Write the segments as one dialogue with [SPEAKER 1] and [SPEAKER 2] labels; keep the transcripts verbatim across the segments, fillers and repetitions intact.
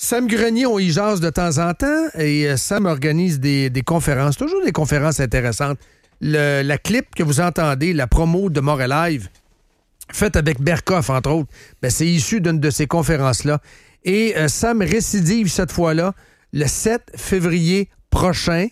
[SPEAKER 1] Sam Grenier, on y jase de temps en temps et euh, Sam organise des, des conférences, toujours des conférences intéressantes. Le, la clip que vous entendez, la promo de Montréal Live, faite avec Berkoff, entre autres, ben, c'est issu d'une de ces conférences-là. Et euh, Sam récidive cette fois-là le sept février prochain,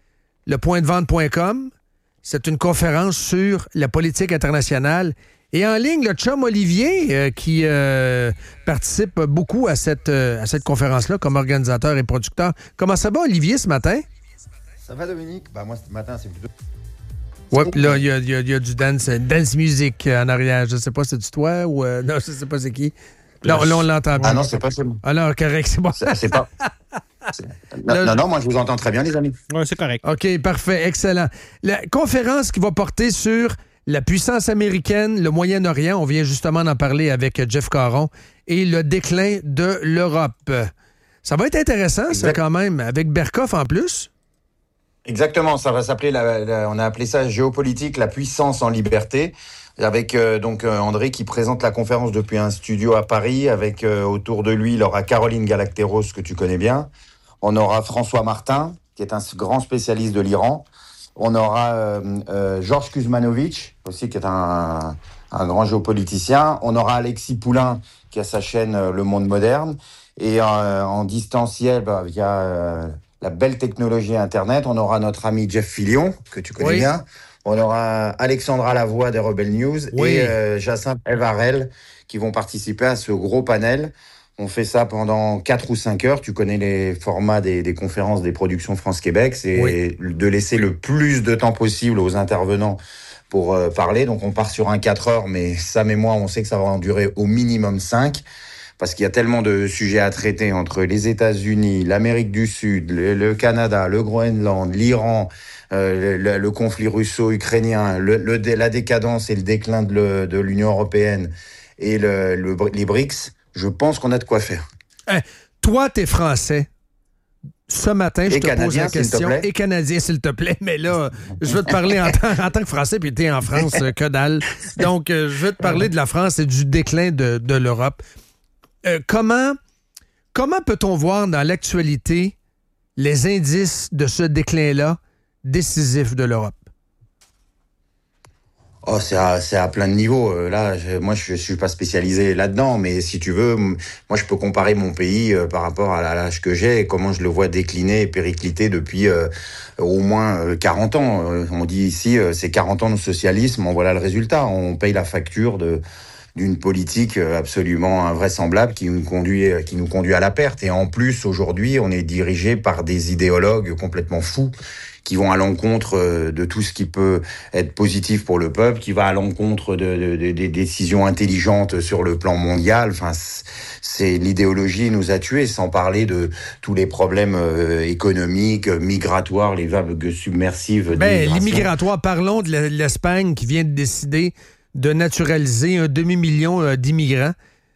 [SPEAKER 1] le point de vente point com. C'est une conférence sur la politique internationale. Et en ligne, le chum Olivier, euh, qui euh, participe beaucoup à cette, euh, à cette conférence-là comme organisateur et producteur. Comment ça va, Olivier, ce matin?
[SPEAKER 2] Ça va, Dominique? Ben, moi, ce matin, c'est plutôt...
[SPEAKER 1] Oui, puis là, il y a, y a, y a du dance, dance music en arrière. Je ne sais pas si c'est toi ou... Euh, non, je ne sais pas c'est qui. Non, là, on l'entend bien.
[SPEAKER 2] Ah non, c'est pas c'est bon.
[SPEAKER 1] Alors, correct, c'est bon.
[SPEAKER 2] C'est, c'est pas... C'est... Non, Là, non, non, moi, je vous entends très bien, les amis.
[SPEAKER 3] Oui, c'est correct.
[SPEAKER 1] OK, parfait, excellent. La conférence qui va porter sur la puissance américaine, le Moyen-Orient, on vient justement d'en parler avec Jeff Caron, et le déclin de l'Europe. Ça va être intéressant, exact. Ça, quand même, avec Berkoff en plus.
[SPEAKER 2] Exactement, ça va s'appeler, la, la, on a appelé ça géopolitique, la puissance en liberté, avec euh, donc euh, André qui présente la conférence depuis un studio à Paris, avec euh, autour de lui, il aura Caroline Galacteros, que tu connais bien, on aura François Martin, qui est un grand spécialiste de l'Iran, on aura euh, euh, Georges Kuzmanovic, aussi qui est un, un grand géopoliticien, on aura Alexis Poulain, qui a sa chaîne euh, Le Monde Moderne, et euh, en distanciel, bah, via... Euh, la belle technologie Internet, on aura notre ami Jeff Fillion, que tu connais oui. bien. On aura Alexandra Lavoie des Rebel News oui. et euh, Jacinthe Evarel qui vont participer à ce gros panel. On fait ça pendant quatre ou cinq heures. Tu connais les formats des, des conférences des productions France-Québec. C'est oui. de laisser le plus de temps possible aux intervenants pour euh, parler. Donc on part sur un quatre heures, mais Sam et moi, on sait que ça va en durer au minimum cinq. Parce qu'il y a tellement de sujets à traiter entre les États-Unis, l'Amérique du Sud, le, le Canada, le Groenland, l'Iran, euh, le, le conflit russo-ukrainien, le, le, la décadence et le déclin de, le, de l'Union européenne et le, le, les BRICS. Je pense qu'on a de quoi faire.
[SPEAKER 1] Hey, toi, t'es français. Ce matin, je et te Canadien, pose la question. Et Canadien, s'il te plaît. Mais là, je veux te parler en, tant, en tant que Français, puis t'es en France, que dalle. Donc, euh, je veux te parler de la France et du déclin de, de l'Europe. Euh, comment, comment peut-on voir dans l'actualité les indices de ce déclin-là décisif de l'Europe?
[SPEAKER 2] Oh, c'est à, c'est à plein de niveaux. Là, je, moi, je suis pas spécialisé là-dedans, mais si tu veux, moi, je peux comparer mon pays euh, par rapport à l'âge que j'ai et comment je le vois décliner et péricliter depuis euh, au moins euh, quarante ans. Euh, on dit ici, euh, c'est quarante ans de socialisme, on voilà le résultat. On paye la facture de... d'une politique absolument invraisemblable qui nous conduit, qui nous conduit à la perte. Et en plus, aujourd'hui, on est dirigé par des idéologues complètement fous qui vont à l'encontre de tout ce qui peut être positif pour le peuple, qui va à l'encontre de, de, de, des décisions intelligentes sur le plan mondial. Enfin, c'est l'idéologie nous a tués, sans parler de tous les problèmes économiques, migratoires, les vagues submersives.
[SPEAKER 1] Ben, les migratoires, parlons de l'Espagne qui vient de décider de naturaliser un demi-million d'immigrants.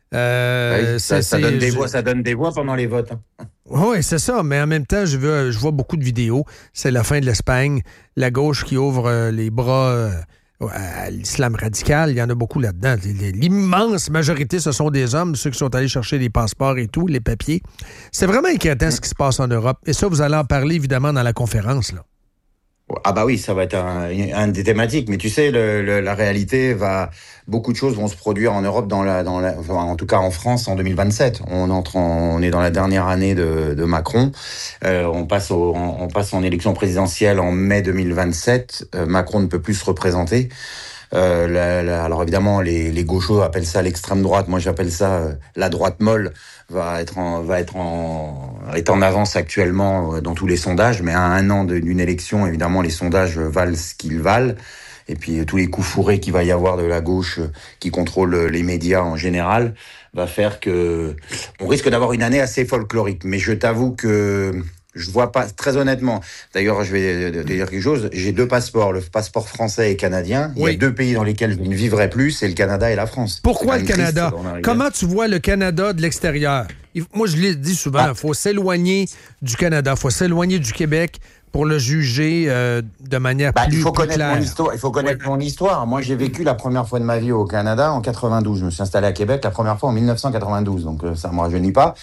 [SPEAKER 2] Euh, oui, ça, ça, donne des voix, ça donne des voix pendant les votes. Hein.
[SPEAKER 1] Oui, c'est ça. Mais en même temps, je, veux, je vois beaucoup de vidéos. C'est la fin de l'Espagne. La gauche qui ouvre les bras à l'islam radical. Il y en a beaucoup là-dedans. L'immense majorité, ce sont des hommes, ceux qui sont allés chercher les passeports et tout, les papiers. C'est vraiment inquiétant ce qui se passe en Europe. Et ça, vous allez en parler évidemment dans la conférence, là.
[SPEAKER 2] Ah bah oui, ça va être un, un des thématiques. Mais tu sais, le, le, la réalité va, beaucoup de choses vont se produire en Europe, dans la, dans la, enfin, en tout cas en France en deux mille vingt-sept. On entre, en, on est dans la dernière année de, de Macron. Euh, on passe au, on, on passe en élection présidentielle en mai deux mille vingt-sept. Euh, Macron ne peut plus se représenter. Euh, la, la, alors évidemment, les, les gauchos appellent ça l'extrême droite. Moi, j'appelle ça euh, la droite molle. Va être en, va être en, est en avance actuellement dans tous les sondages. Mais à un an de, d'une élection, évidemment, les sondages valent ce qu'ils valent. Et puis tous les coups fourrés qu'il va y avoir de la gauche qui contrôle les médias en général va faire que on risque d'avoir une année assez folklorique. Mais je t'avoue que je vois pas, très honnêtement. D'ailleurs, je vais te dire quelque chose. J'ai deux passeports, le passeport français et canadien. Oui. Il y a deux pays dans lesquels je ne vivrai plus, c'est le Canada et la France.
[SPEAKER 1] Pourquoi le Canada? Comment tu vois le Canada de l'extérieur? Moi, je l'ai dit souvent, il ah. faut s'éloigner du Canada, il faut s'éloigner du Québec pour le juger euh, de manière
[SPEAKER 2] bah,
[SPEAKER 1] plus,
[SPEAKER 2] il faut
[SPEAKER 1] plus
[SPEAKER 2] connaître
[SPEAKER 1] claire.
[SPEAKER 2] Mon histoire. Il faut connaître oui. mon histoire. Moi, j'ai vécu la première fois de ma vie au Canada en quatre-vingt-douze. Je me suis installé à Québec la première fois en mille neuf cent quatre-vingt-douze, donc euh, ça ne me rajeunit pas.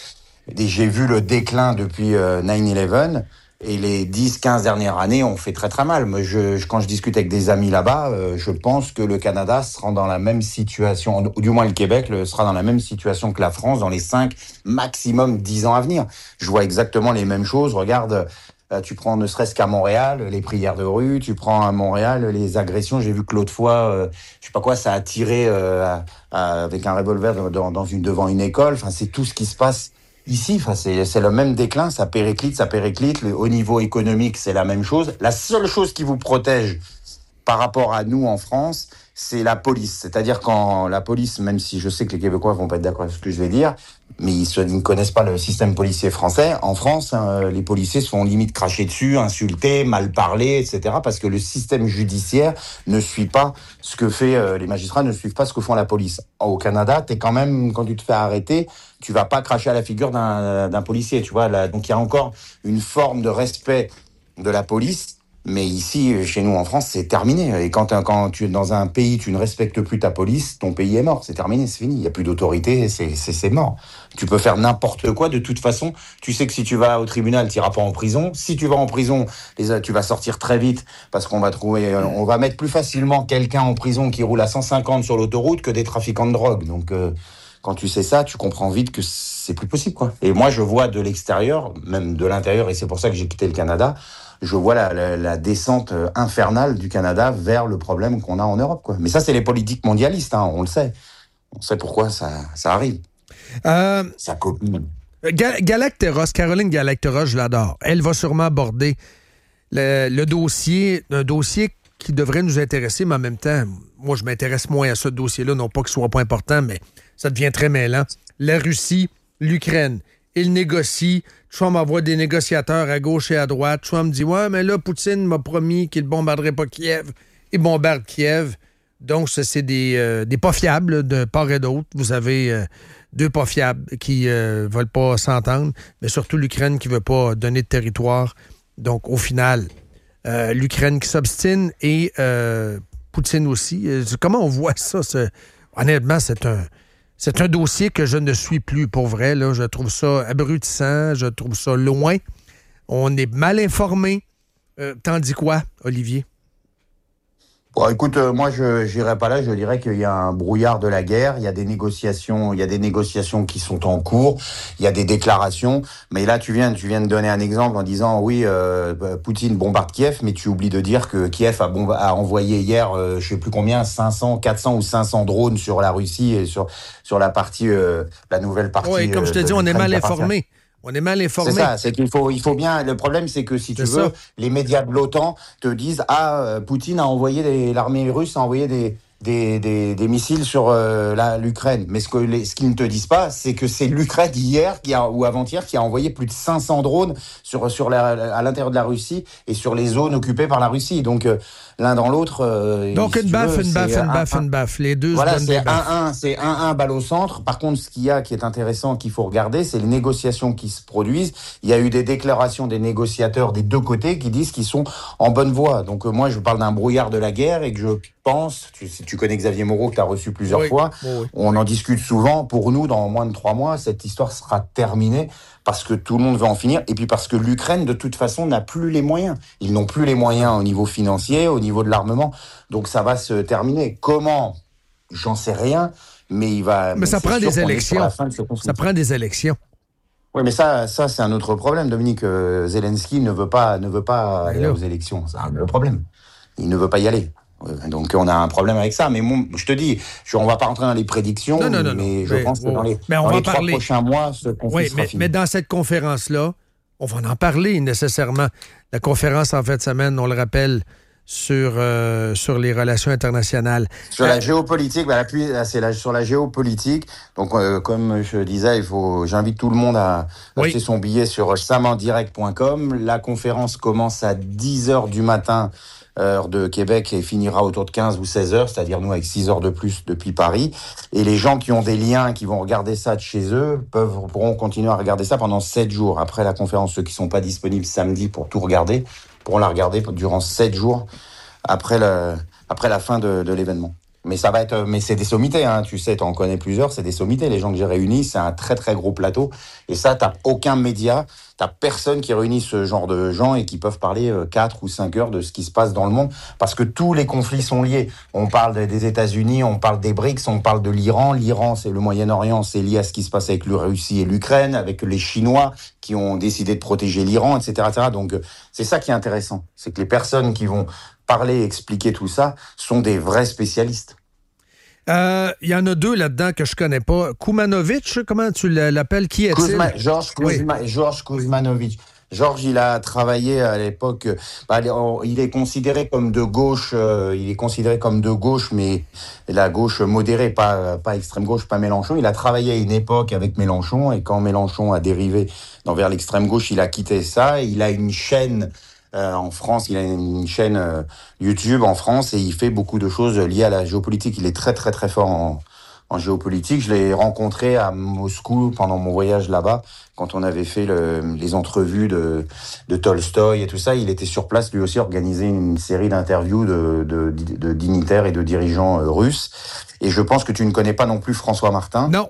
[SPEAKER 2] Et j'ai vu le déclin depuis euh, neuf onze. Et les dix quinze dernières années ont fait très très mal. Moi, je, je, quand je discute avec des amis là-bas, euh, je pense que le Canada sera dans la même situation, ou du moins le Québec le, sera dans la même situation que la France dans les cinq, maximum dix ans à venir. Je vois exactement les mêmes choses. Regarde, euh, tu prends ne serait-ce qu'à Montréal, les prières de rue, tu prends à Montréal les agressions. J'ai vu que l'autre fois, euh, je sais pas quoi, ça a tiré euh, à, à, avec un revolver dans, dans une, devant une école. Enfin, c'est tout ce qui se passe ici. Enfin, c'est, c'est le même déclin, ça périclite, ça périclite. Le, au niveau économique, c'est la même chose. La seule chose qui vous protège par rapport à nous en France, c'est la police. C'est-à-dire quand la police, même si je sais que les Québécois vont pas être d'accord avec ce que je vais dire, mais ils, se, ils ne connaissent pas le système policier français. En France, hein, les policiers se font limite cracher dessus, insulter, mal parler, et cetera. Parce que le système judiciaire ne suit pas ce que fait euh, les magistrats, ne suivent pas ce que font la police. Au Canada, t'es quand même, quand tu te fais arrêter, tu vas pas cracher à la figure d'un, d'un policier, tu vois. Là, donc il y a encore une forme de respect de la police. Mais ici, chez nous en France, c'est terminé. Et quand, quand tu es dans un pays, tu ne respectes plus ta police, ton pays est mort. C'est terminé, c'est fini. Il n'y a plus d'autorité, c'est, c'est, c'est mort. Tu peux faire n'importe quoi. De toute façon, tu sais que si tu vas au tribunal, tu n'iras pas en prison. Si tu vas en prison, les, tu vas sortir très vite parce qu'on va trouver, on va mettre plus facilement quelqu'un en prison qui roule à cent cinquante sur l'autoroute que des trafiquants de drogue. Donc, euh, quand tu sais ça, tu comprends vite que c'est plus possible, quoi. Et moi, je vois de l'extérieur, même de l'intérieur, et c'est pour ça que j'ai quitté le Canada, je vois la, la, la descente infernale du Canada vers le problème qu'on a en Europe, quoi. Mais ça, c'est les politiques mondialistes, hein, on le sait. On sait pourquoi ça, ça arrive.
[SPEAKER 1] Euh,
[SPEAKER 2] ça copie.
[SPEAKER 1] Gal- Galacteros, Caroline Galacteros, je l'adore. Elle va sûrement aborder le, le dossier, un dossier qui devrait nous intéresser, mais en même temps, moi, je m'intéresse moins à ce dossier-là, non pas qu'il soit pas important, mais ça devient très mêlant. La Russie, l'Ukraine. Il négocie. Trump envoie des négociateurs à gauche et à droite. Trump dit « Ouais, mais là, Poutine m'a promis qu'il ne bombarderait pas Kiev. » Il bombarde Kiev. Donc, ça, c'est des, euh, des pas fiables de part et d'autre. Vous avez euh, deux pas fiables qui ne euh, veulent pas s'entendre, mais surtout l'Ukraine qui ne veut pas donner de territoire. Donc, au final, euh, l'Ukraine qui s'obstine et euh, Poutine aussi. Comment on voit ça? Ce... Honnêtement, c'est un... C'est un dossier que je ne suis plus, pour vrai. Là. Je trouve ça abrutissant, je trouve ça loin. On est mal informé. Euh, t'en dis quoi, Olivier?
[SPEAKER 2] Bon, écoute, euh, moi, je n'irai pas là. Je dirais qu'il y a un brouillard de la guerre. Il y a des négociations. Il y a des négociations qui sont en cours. Il y a des déclarations. Mais là, tu viens, tu viens de donner un exemple en disant oui, euh, Poutine bombarde Kiev, mais tu oublies de dire que Kiev a, bomba- a envoyé hier, euh, je sais plus combien, cinq cents, quatre cents ou cinq cents drones sur la Russie et sur sur la partie, euh, la nouvelle partie.
[SPEAKER 1] Oui, comme je te
[SPEAKER 2] euh,
[SPEAKER 1] dis, on est mal informé. On est mal informé.
[SPEAKER 2] C'est ça, c'est qu'il faut, il faut bien. Le problème, c'est que si tu
[SPEAKER 1] c'est
[SPEAKER 2] veux,
[SPEAKER 1] ça.
[SPEAKER 2] les médias de l'OTAN te disent ah, Poutine a envoyé des, l'armée russe a envoyé des des des, des missiles sur euh, la, l'Ukraine. Mais ce que les, ce qu'ils ne te disent pas, c'est que c'est l'Ukraine hier qui a ou avant-hier qui a envoyé plus de cinq cents drones sur sur la, à l'intérieur de la Russie et sur les zones occupées par la Russie. Donc euh, l'un dans l'autre. Euh,
[SPEAKER 1] Donc une baffe, une baffe, une baffe, une baffe. Les deux.
[SPEAKER 2] Voilà,
[SPEAKER 1] se
[SPEAKER 2] c'est
[SPEAKER 1] donnent des baffes.
[SPEAKER 2] un un, c'est un un balle au centre. Par contre, ce qu'il y a qui est intéressant, qu'il faut regarder, c'est les négociations qui se produisent. Il y a eu des déclarations des négociateurs des deux côtés qui disent qu'ils sont en bonne voie. Donc euh, moi, je parle d'un brouillard de la guerre et que je pense, tu, si tu connais Xavier Moreau, que tu as reçu plusieurs
[SPEAKER 1] Oui,
[SPEAKER 2] fois,
[SPEAKER 1] oui, oui.
[SPEAKER 2] on en discute souvent. Pour nous, dans moins de trois mois, cette histoire sera terminée parce que tout le monde veut en finir et puis parce que l'Ukraine, de toute façon, n'a plus les moyens. Ils n'ont plus les moyens au niveau financier, au niveau de l'armement. Donc ça va se terminer. Comment ? J'en sais rien, mais il va.
[SPEAKER 1] Mais ça
[SPEAKER 2] c'est
[SPEAKER 1] prend
[SPEAKER 2] sûr
[SPEAKER 1] des
[SPEAKER 2] qu'on est sur
[SPEAKER 1] élections.
[SPEAKER 2] la fin de ce conflit.
[SPEAKER 1] Ça prend des élections.
[SPEAKER 2] Oui, mais ça, ça c'est un autre problème, Dominique. Euh, Zelensky ne veut pas, ne veut pas aller
[SPEAKER 1] là.
[SPEAKER 2] aux élections. C'est un autre problème. Il ne veut pas y aller. Euh, Donc on a un problème avec ça. Mais mon, je te dis, je, on va pas rentrer dans les prédictions,
[SPEAKER 1] Non, non, non,
[SPEAKER 2] mais
[SPEAKER 1] non.
[SPEAKER 2] je
[SPEAKER 1] Mais,
[SPEAKER 2] pense que
[SPEAKER 1] ouais,
[SPEAKER 2] dans les,
[SPEAKER 1] mais on
[SPEAKER 2] dans
[SPEAKER 1] va
[SPEAKER 2] les trois
[SPEAKER 1] parler.
[SPEAKER 2] prochains mois, ce conflit
[SPEAKER 1] Oui,
[SPEAKER 2] sera
[SPEAKER 1] mais,
[SPEAKER 2] fini.
[SPEAKER 1] mais dans cette conférence-là, on va en parler nécessairement. La conférence en fin de semaine, on le rappelle, sur, euh, sur les relations internationales.
[SPEAKER 2] Sur la géopolitique, bah, l'appui, là, c'est la, sur la géopolitique. Donc, euh, comme je disais, il faut, j'invite tout le monde à
[SPEAKER 1] Oui.
[SPEAKER 2] acheter son billet sur samandirect point com. La conférence commence à dix heures du matin, heure de Québec, et finira autour de quinze ou seize heures, c'est-à-dire nous avec six heures de plus depuis Paris. Et les gens qui ont des liens, qui vont regarder ça de chez eux, peuvent, pourront continuer à regarder ça pendant sept jours. Après la conférence, ceux qui sont pas disponibles samedi pour tout regarder, pourront la regarder durant sept jours après, le, après la fin de, de l'événement. Mais ça va être, mais c'est des sommités, hein, tu sais, tu en connais plusieurs, c'est des sommités. Les gens que j'ai réunis, c'est un très très gros plateau. Et ça, t'as aucun média, t'as personne qui réunit ce genre de gens et qui peuvent parler quatre ou cinq heures de ce qui se passe dans le monde, parce que tous les conflits sont liés. On parle des États-Unis, on parle des BRICS, on parle de l'Iran. L'Iran, c'est le Moyen-Orient, c'est lié à ce qui se passe avec la Russie et l'Ukraine, avec les Chinois qui ont décidé de protéger l'Iran, et cetera, et cetera. Donc c'est ça qui est intéressant, c'est que les personnes qui vont parler, expliquer tout ça, sont des vrais spécialistes.
[SPEAKER 1] Il euh, y en a deux là-dedans que je connais pas. Kumanovic, comment tu l'appelles? Qui est-il?
[SPEAKER 2] Kuzma, Georges Kuzma, oui. Georges Kuzmanovic. Georges, il a travaillé à l'époque. Bah, il est considéré comme de gauche. Euh, il est considéré comme de gauche, mais la gauche modérée, pas pas extrême gauche, pas Mélenchon. Il a travaillé à une époque avec Mélenchon, et quand Mélenchon a dérivé vers l'extrême gauche, il a quitté ça. Et il a une chaîne. Euh, en France, il a une chaîne euh, YouTube en France et il fait beaucoup de choses liées à la géopolitique. Il est très très très fort en, en géopolitique. Je l'ai rencontré à Moscou pendant mon voyage là-bas, quand on avait fait le, les entrevues de, de Tolstoï et tout ça. Il était sur place, lui aussi, organiser une série d'interviews de, de, de, de dignitaires et de dirigeants euh, russes. Et je pense que tu ne connais pas non plus François Martin.
[SPEAKER 1] Non.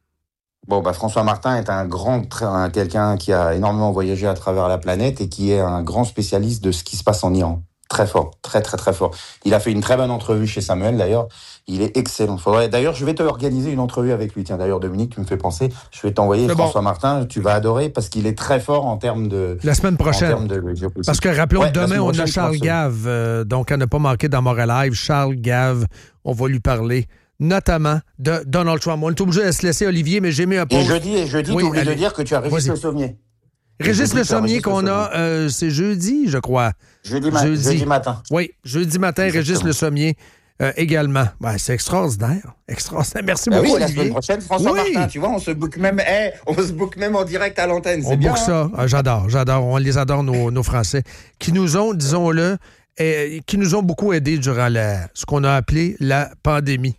[SPEAKER 2] Bon, bah, François Martin est un grand, un, quelqu'un qui a énormément voyagé à travers la planète et qui est un grand spécialiste de ce qui se passe en Iran. Très fort, très très très fort. Il a fait une très bonne entrevue chez Samuel, d'ailleurs. Il est excellent. Faudrait... D'ailleurs, je vais te organiser une entrevue avec lui. Tiens, d'ailleurs, Dominique, tu me fais penser. Je vais t'envoyer
[SPEAKER 1] C'est
[SPEAKER 2] François
[SPEAKER 1] bon.
[SPEAKER 2] Martin. Tu vas adorer parce qu'il est très fort en termes de...
[SPEAKER 1] La semaine prochaine.
[SPEAKER 2] En termes de...
[SPEAKER 1] Parce que rappelons,
[SPEAKER 2] ouais,
[SPEAKER 1] demain, on a
[SPEAKER 2] prochaine,
[SPEAKER 1] Charles Gave. Euh, donc, à ne pas manquer dans Montréal Live. Charles Gave, on va lui parler notamment de Donald Trump. On est obligé de se laisser, Olivier, mais j'ai mis un post.
[SPEAKER 2] Et jeudi, et jeudi
[SPEAKER 1] oui,
[SPEAKER 2] tu oublies
[SPEAKER 1] allez.
[SPEAKER 2] de dire que tu as Régis Le Sommier.
[SPEAKER 1] Régis Le Sommier qu'on a, euh, c'est jeudi, je crois.
[SPEAKER 2] Jeudi, ma- jeudi. jeudi matin.
[SPEAKER 1] Oui, jeudi matin, exactement. Régis Le Sommier euh, également. Ben, c'est extraordinaire. Extraordinaire. Merci ben beaucoup,
[SPEAKER 2] oui,
[SPEAKER 1] Olivier.
[SPEAKER 2] La semaine prochaine, François oui. Martin, tu vois, on se book même, hey, on se book même en direct à l'antenne. C'est
[SPEAKER 1] on
[SPEAKER 2] bien.
[SPEAKER 1] book ça. Ah, j'adore, j'adore. On les adore, nos, nos Français, qui nous ont, disons-le, et, qui nous ont beaucoup aidés durant la, ce qu'on a appelé la pandémie.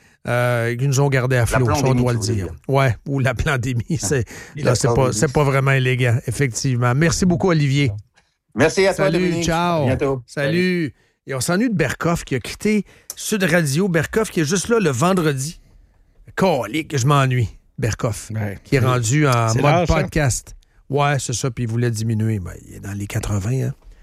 [SPEAKER 1] Euh, qui nous ont gardé à flot, on doit le dire. Ouais, ou la pandémie, c'est, là, c'est pas, c'est pas vraiment élégant, effectivement. Merci beaucoup, Olivier.
[SPEAKER 2] Merci à
[SPEAKER 1] Salut,
[SPEAKER 2] toi, Dominique.
[SPEAKER 1] Ciao.
[SPEAKER 2] À bientôt.
[SPEAKER 1] Salut. Salut. Et on s'ennuie de Berkoff qui a quitté Sud Radio. Berkoff qui est juste là le vendredi. Colique, je m'ennuie. Berkoff, ouais. Qui est rendu en c'est mode podcast. Hein? Ouais, c'est ça, puis il voulait diminuer. Ben, il est dans les quatre-vingts, hein.